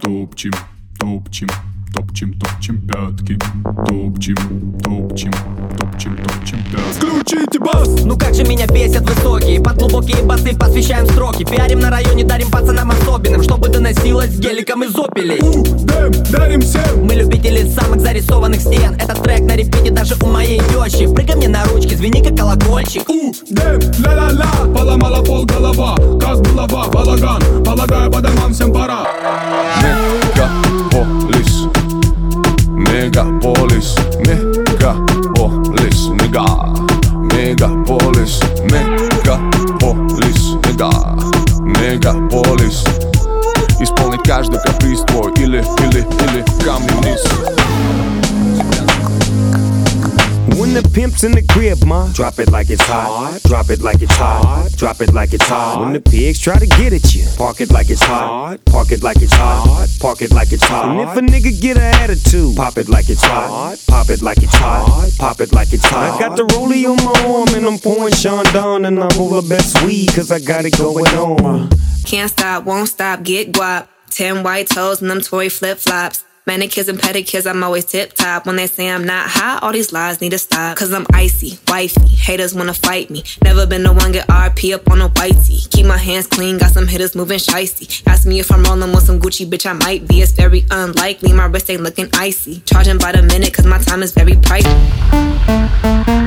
Топчем, топчем, топчем, топчем пятки. Топчем, топчем, топчем, топчем пятки. Включите бас! Ну как же меня бесят высокие, под глубокие басы посвящаем строки. Пиарим на районе, дарим пацанам особенным, чтобы доносилось геликом из опелей. Дарим всем! Мы любители самых зарисованных стен. Этот трек на репите даже у моей тещи. Прыгай мне на ручки, звени как колокольчик. Ла-ла-ла, поломала пол голова, как булава, балаган. Полагаю, по домам всем пора. Megapolis, Megapolis, Megapolis, Megapolis, Megapolis, Megapolis. Исполнить каждый каприз твой или камни вниз. When the pimp's in the crib, ma, drop it like it's hot. Drop it like it's hot. Drop it like it's hot. When the pigs try to get at you, park it like it's hot. Park it like it's hot. Park it like it's hot. And if a nigga get an attitude, pop it like it's hot. Pop it like it's hot. Pop it like it's hot. I got the rollie on my arm and I'm pouring Sean Don and I roll the best weed cause I got it going on. Can't stop, won't stop, get guap. 10 white toes and them Tory flip-flops. Manicures and pedicures, I'm always tip-top. When they say I'm not hot, all these lies need to stop. Cause I'm icy, wifey, haters wanna fight me. Never been the one get RP up on a whitey. Keep my hands clean, got some hitters moving shicey. Ask me if I'm rolling with some Gucci, bitch, I might be. It's very unlikely, my wrist ain't looking icy. Charging by the minute cause my time is very pricey.